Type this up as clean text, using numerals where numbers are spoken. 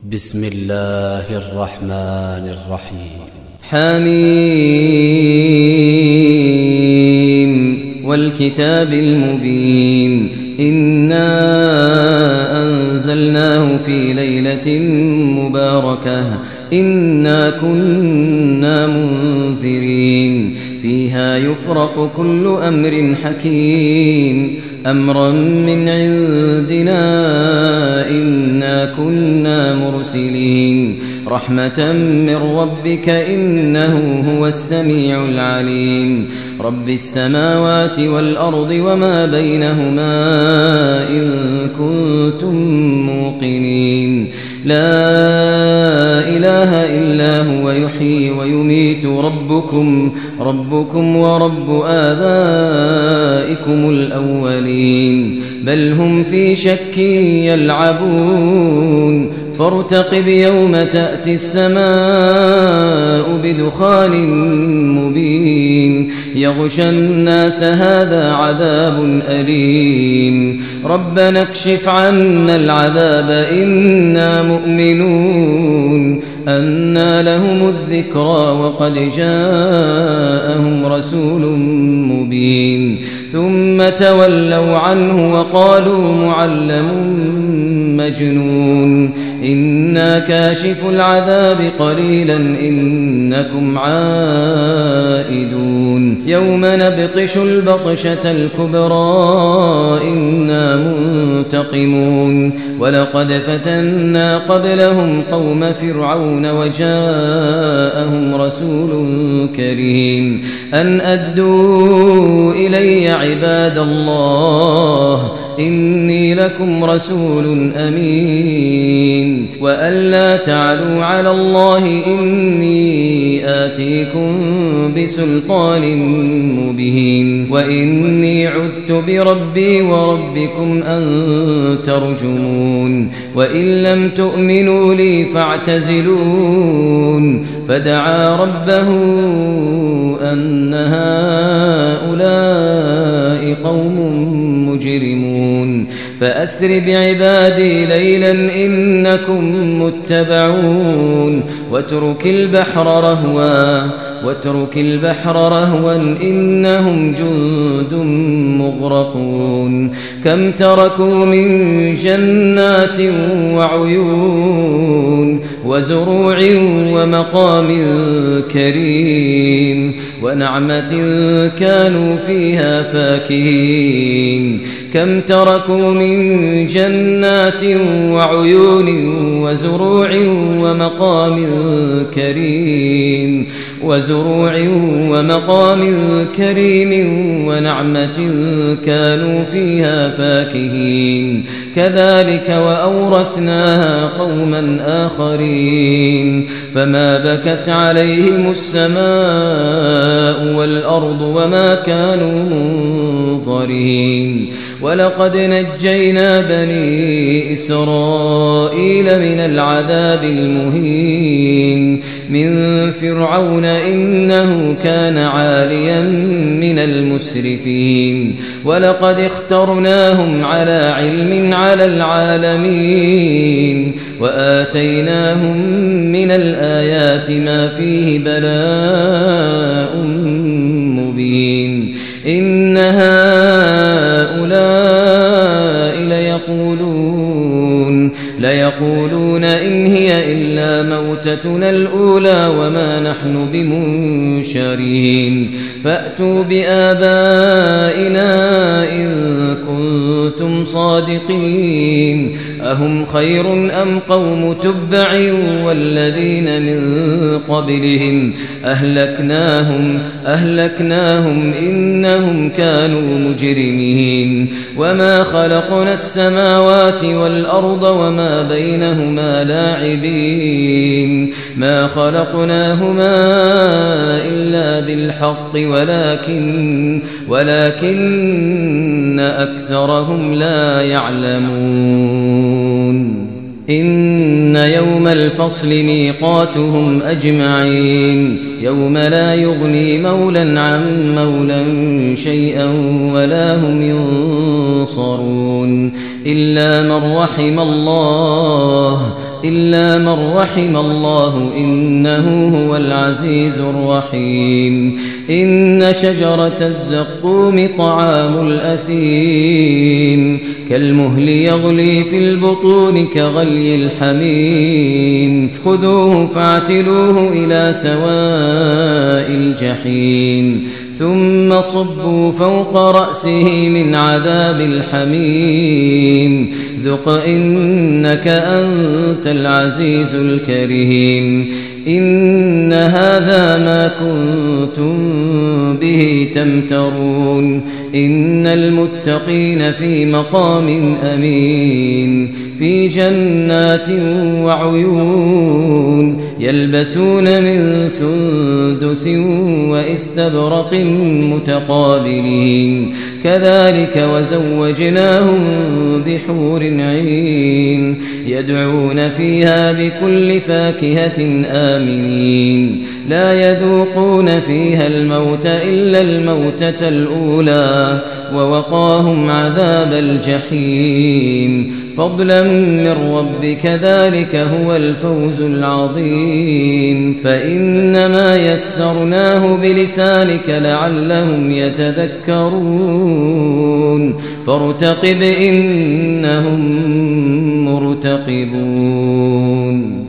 بسم الله الرحمن الرحيم. حميم والكتاب المبين. إنا أنزلناه في ليلة مباركة إنا كنا منذرين فيها يفرق كل أمر حكيم أمرا من عندنا إنا كنا مرسلين رحمة من ربك إنه هو السميع العليم رب السماوات والأرض وما بينهما إن كنتم موقنين لا إله إلا هو يحيي ويميت ربكم ورب آبائكم الأولين بل هم في شك يلعبون فارتقب يوم تأتي السماء بدخان مبين يغشى الناس هذا عذاب أليم ربنا اكشف عنا العذاب إنا مؤمنون أنى لهم الذكرى وقد جاءهم رسول مبين ثم تولوا عنه وقالوا معلم مجنون إنا كاشف العذاب قليلا إنكم عائدون يوم نبطش البطشة الكبرى إنا منتقمون ولقد فتنا قبلهم قوم فرعون وجاءهم رسول كريم أن أدوا إلي عباد الله إني لكم رسول أمين وألا تعلوا على الله إني آتيكم بسلطان مبين وإني عذت بربي وربكم أن ترجمون وإن لم تؤمنوا لي فاعتزلون فدعا ربه أن هؤلاء قوم مجرمون فأسر بعبادي ليلا إنكم متبعون واترك البحر رهوا إنهم جند مغرقون كم تركوا من جنات وعيون وزروع ومقام كريم ونعمة كانوا فيها فاكهين كم تركوا من جنات وعيون وزروع ومقام كريم ونعمة كانوا فيها فاكهين كذلك وأورثناها قوما آخرين فما بكت عليهم السماء والأرض وما كانوا منظرين ولقد نجينا بني إسرائيل من العذاب المهين من فرعون إنه كان عاليا من المسرفين ولقد اخترناهم على علم على العالمين وآتيناهم من الآيات ما فيه بلاء مبين إن هؤلاء ليقولون إن هي إلا موتتنا الأولى وما نحن بمنشرين فأتوا بآبائنا إن كنتم صادقين أهم خير أم قوم تبع والذين من قبلهم أهلكناهم إنهم كانوا مجرمين وما خلقنا السماوات والأرض وما بينهما لاعبين ما خلقناهما إلا بالحق ولكن أكثرهم لا يعلمون إن يوم الفصل ميقاتهم أجمعين يوم لا يغني مولى عن مولى شيئا ولا هم ينصرون إلا من رحم الله إلا من رحم الله إنه هو العزيز الرحيم إن شجرة الزقوم طعام الأثيم كالمهل يغلي في البطون كغلي الحميم خذوه فاعتلوه إلى سواء الجحيم ثم صبوا فوق رأسه من عذاب الحميم ذق إنك أنت العزيز الكريم إن هذا ما كنتم به تمترون إن المتقين في مقام أمين في جنات وعيون يلبسون من سندس وإستبرق متقابلين كذلك وزوجناهم بحور عين يدعون فيها بكل فاكهة آمنين لا يذوقون فيها الموت إلا الموتة الأولى ووقاهم عذاب الجحيم فضلا من ربك ذلك هو الفوز العظيم فإنما يسرناه بلسانك لعلهم يتذكرون فارتقب إنهم مرتقبون